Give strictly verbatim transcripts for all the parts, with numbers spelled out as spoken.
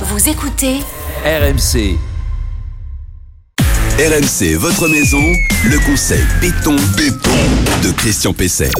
Vous écoutez R M C. R M C, votre maison, le conseil béton, béton de Christian Pesset.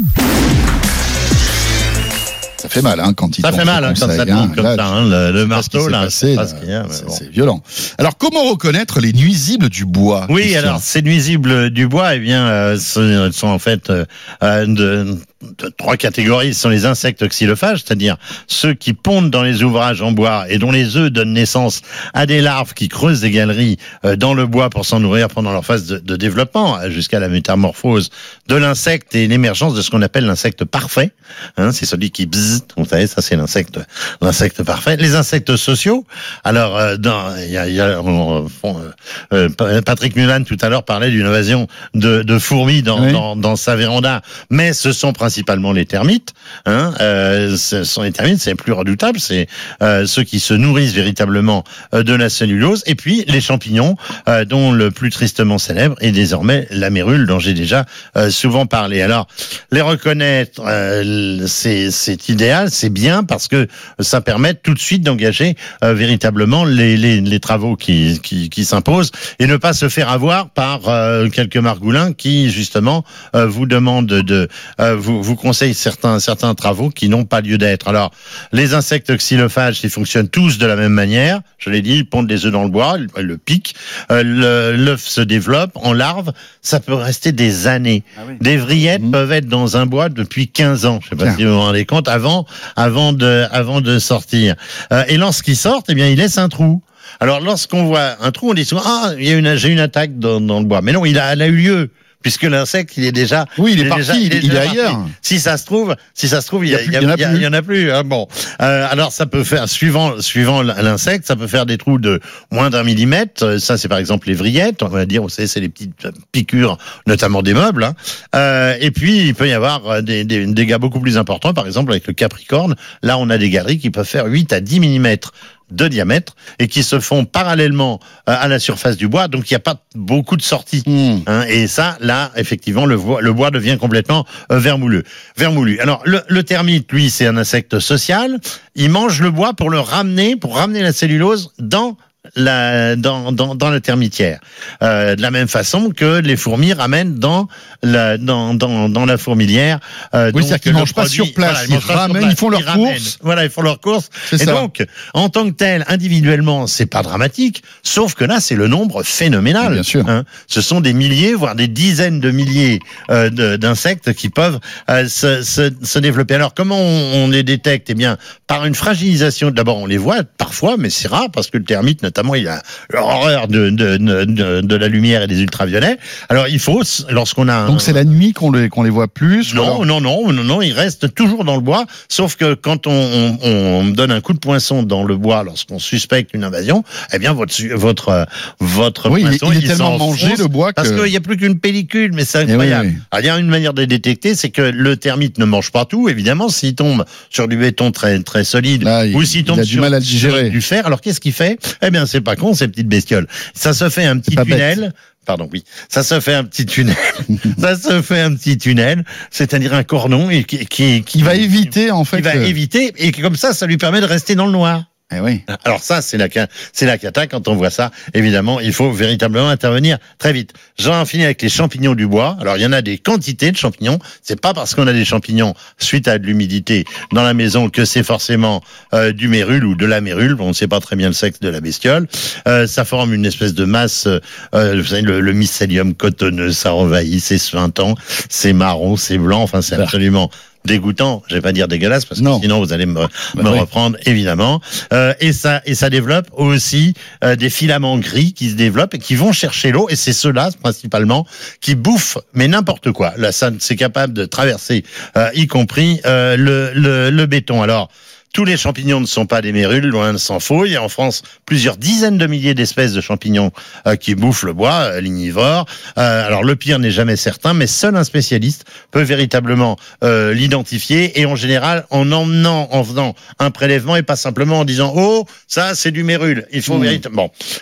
Ça fait mal, hein, quand il Ça fait mal, hein, quand ça tombe comme ça, hein, le, le marteau, là, passé, là, c'est, a, c'est, bon. c'est violent. Alors, comment reconnaître les nuisibles du bois? Oui, Christian? alors, ces nuisibles du bois, eh bien, euh, ce sont en fait euh, de, de trois catégories. Ce sont les insectes xylophages, c'est-à-dire ceux qui pondent dans les ouvrages en bois et dont les œufs donnent naissance à des larves qui creusent des galeries euh, dans le bois pour s'en nourrir pendant leur phase de, de développement, jusqu'à la métamorphose de l'insecte et l'émergence de ce qu'on appelle l'insecte parfait. Hein, c'est celui qui bzzz, vous savez, ça c'est l'insecte, l'insecte parfait. Les insectes sociaux. Alors, euh, dans, il y a, il y a on, on, euh, Patrick Mulan tout à l'heure parlait d'une invasion de, de fourmis dans, oui. dans, dans sa véranda, mais ce sont principalement les termites. Hein, euh, ce sont les termites, c'est plus redoutable, c'est euh, ceux qui se nourrissent véritablement euh, de la cellulose. Et puis les champignons, euh, dont le plus tristement célèbre est désormais la mérule, dont j'ai déjà euh, souvent parlé. Alors, les reconnaître, euh, c'est, c'est idéal, c'est bien parce que ça permet tout de suite d'engager euh, véritablement les, les, les travaux qui, qui, qui s'imposent et ne pas se faire avoir par euh, quelques margoulins qui justement euh, vous demandent de euh, vous, vous conseillent certains certains travaux qui n'ont pas lieu d'être. Alors les insectes xylophages, ils fonctionnent tous de la même manière. Je l'ai dit, ils pondent des œufs dans le bois, ils le piquent, euh, le, l'œuf se développe en larve. Ça peut rester des années. Ah oui. Des vrillettes mmh. peuvent être dans un bois depuis quinze ans. Je sais pas Tiens. si vous vous rendez compte. Avant, avant de, avant de sortir. Euh, et lorsqu'ils sortent, eh bien, ils laissent un trou. Alors, lorsqu'on voit un trou, on dit souvent, ah, il y a une, j'ai une attaque dans, dans le bois. Mais non, il a, elle a eu lieu. Puisque l'insecte, il est déjà, oui, il est il parti, est, déjà, il est, il est parti. ailleurs. Si ça se trouve, si ça se trouve, il y, il y, a, il y, a, il y, a, il y en a plus. Hein, bon, euh, alors ça peut faire suivant, suivant l'insecte, ça peut faire des trous de moins d'un millimètre. Ça, c'est par exemple les vrillettes. On va dire, vous savez, c'est les petites piqûres, notamment des meubles. Hein. Euh, et puis, il peut y avoir des, des, des dégâts beaucoup plus importants. Par exemple, avec le capricorne, là, on a des galeries qui peuvent faire huit à dix millimètres de diamètre et qui se font parallèlement à la surface du bois, donc il n'y a pas beaucoup de sorties. Mmh. Hein, et ça, là, effectivement, le bois, le bois devient complètement euh, vermoulu. Vermoulu. Alors, le, le termite, lui, c'est un insecte social. Il mange le bois pour le ramener, pour ramener la cellulose dans La, dans, dans, dans la termitière. Euh, de la même façon que les fourmis ramènent dans la, dans, dans, dans la fourmilière. Euh, oui, c'est-à-dire qu'ils ne mangent pas sur place. Voilà, ils, ils ramènent, ils font leur course. Voilà, ils font leur course. C'est et ça. donc, en tant que tel, individuellement, c'est pas dramatique. Sauf que là, c'est le nombre phénoménal. Bien sûr. Hein. Ce sont des milliers, voire des dizaines de milliers euh, de, d'insectes qui peuvent euh, se, se, se développer. Alors, comment on, on les détecte? Eh bien, par une fragilisation. D'abord, on les voit parfois, mais c'est rare parce que le termite, notamment, il a l'horreur de, de, de, de la lumière et des ultraviolets. Alors, il faut, lorsqu'on a... Donc, un... c'est la nuit qu'on les, qu'on les voit plus? Non, alors... non, non, non, non, ils restent toujours dans le bois, sauf que quand on, on, on donne un coup de poinçon dans le bois lorsqu'on suspecte une invasion, eh bien, votre, votre, votre oui, poinçon, il est il tellement mangé, le bois, que... Parce qu'il n'y a plus qu'une pellicule, mais c'est incroyable. Oui, oui. Alors, il y a une manière de détecter, c'est que le termite ne mange pas tout, évidemment, s'il tombe sur du béton très, très solide, là, il, ou s'il tombe sur, sur du fer, alors qu'est-ce qu'il fait? Eh bien, c'est pas con, ces petites bestioles. Ça se fait un petit tunnel. Bête. Pardon, oui. Ça se fait un petit tunnel. ça se fait un petit tunnel, c'est-à-dire un cordon et qui, qui, qui va éviter, en fait. Qui va euh... éviter, et comme ça, ça lui permet de rester dans le noir. Eh oui. Alors ça, c'est la, c'est la cata. Quand on voit ça, évidemment, il faut véritablement intervenir très vite. J'en finis avec les champignons du bois. Alors, il y en a des quantités de champignons. C'est pas parce qu'on a des champignons suite à de l'humidité dans la maison que c'est forcément euh, du mérule ou de la mérule. On ne sait pas très bien le sexe de la bestiole. Euh, ça forme une espèce de masse. Euh, vous savez, le, le mycélium cotonneux, ça envahit. C'est suintant, c'est marron, c'est blanc. Enfin, c'est absolument dégoûtant, je vais pas dire dégueulasse parce que non. Sinon vous allez me, bah me oui. reprendre évidemment. Euh, et ça et ça développe aussi euh, des filaments gris qui se développent et qui vont chercher l'eau et c'est ceux-là principalement qui bouffent mais n'importe quoi. Là ça c'est capable de traverser euh, y compris euh, le, le le béton. Alors tous les champignons ne sont pas des mérules, loin de s'en faut. Il y a en France plusieurs dizaines de milliers d'espèces de champignons euh, qui bouffent le bois, euh, lignivores. Euh, alors le pire n'est jamais certain, mais seul un spécialiste peut véritablement euh, l'identifier et en général en emmenant, en faisant un prélèvement et pas simplement en disant « Oh, ça c'est du mérule, il faut mmh. véritablement... » Bon, non.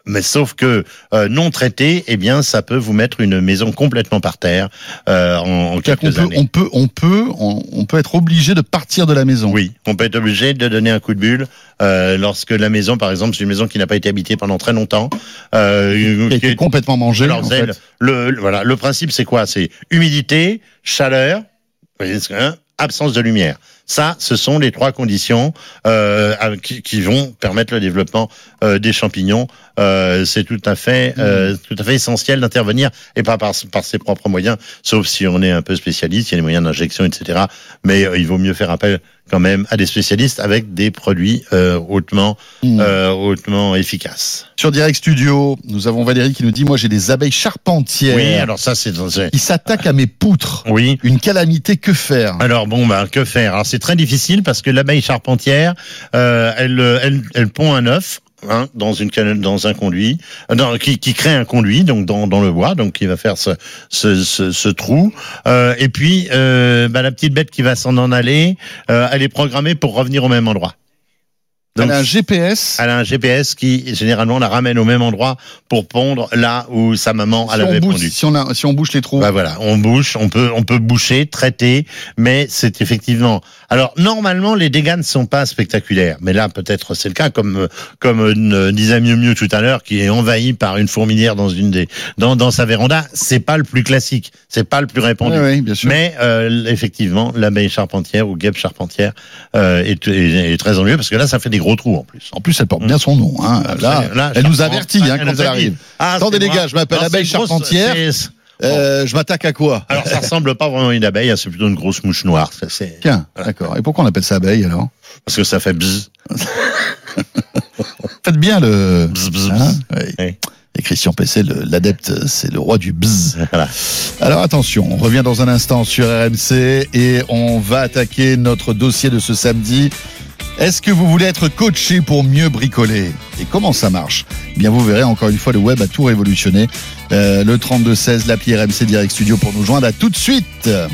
mais sauf que euh, non traité, eh bien, ça peut vous mettre une maison complètement par terre euh, en, en quelques on peut, années. On peut, on peut, on, on peut être obligé de partir de la maison. Oui, on peut être obligé de donner un coup de bulle euh, lorsque la maison, par exemple, c'est une maison qui n'a pas été habitée pendant très longtemps, euh, qui a été complètement mangée. Alors, en c'est fait. le, le, voilà, le principe, c'est quoi? C'est humidité, chaleur, vous voyez, hein, absence de lumière. Ça, ce sont les trois conditions euh, qui, qui vont permettre le développement euh, des champignons. Euh, c'est tout à fait, euh, tout à fait essentiel d'intervenir et pas par, par ses propres moyens, sauf si on est un peu spécialiste. Il y a des moyens d'injection, et cetera. Mais euh, il vaut mieux faire appel quand même à des spécialistes avec des produits euh, hautement, mmh. euh, hautement efficaces. Sur Direct Studio, nous avons Valérie qui nous dit: moi, j'ai des abeilles charpentières. Oui, alors ça, c'est, c'est... qui s'attaquent à mes poutres. Oui. Une calamité. Que faire? Alors bon, bah que faire? Alors c'est très difficile parce que l'abeille charpentière, euh, elle, elle, elle pond un œuf. Hein, dans une dans un conduit, dans, qui, qui crée un conduit donc dans, dans le bois, donc qui va faire ce ce, ce, ce trou. Euh, et puis euh, bah, la petite bête qui va s'en en aller, euh, elle est programmée pour revenir au même endroit. Donc, elle a un G P S. Elle a un G P S qui généralement la ramène au même endroit pour pondre là où sa maman si elle avait bouche, pondu. Si on a, si on bouche les trous. Bah voilà, on bouche, on peut, on peut boucher, traiter, mais c'est effectivement. Alors normalement les dégâts ne sont pas spectaculaires, mais là peut-être c'est le cas, comme comme euh, disait Miu Miu tout à l'heure, qui est envahi par une fourmilière dans une des dans dans sa véranda. C'est pas le plus classique, c'est pas le plus répandu. Oui, oui, bien sûr. Mais euh, effectivement, l'abeille charpentière ou guêpe charpentière euh, est, est, est très ennuyeux parce que là ça fait des gros trous en plus. En plus, elle porte bien son nom. Hein. Là, là, elle nous avertit hein, quand elle arrive. Ah, attendez les gars, je m'appelle abeille charpentière. Grosse, euh, bon. Je m'attaque à quoi? Alors ça ressemble pas vraiment à une abeille, c'est plutôt une grosse mouche noire. Ça, c'est... Tiens, voilà. D'accord. Et pourquoi on appelle ça abeille alors? Parce que ça fait bzz. Faites bien le bzz, bzz, hein bzz. Oui. Oui. Et Christian Pesset, le, l'adepte, c'est le roi du bzz. Voilà. Alors attention, on revient dans un instant sur R M C et on va attaquer notre dossier de ce samedi. Est-ce que vous voulez être coaché pour mieux bricoler? Et comment ça marche? Eh bien, vous verrez, encore une fois, le web a tout révolutionné. Euh, le trente-deux seize, l'appli R M C Direct Studio pour nous joindre. À tout de suite.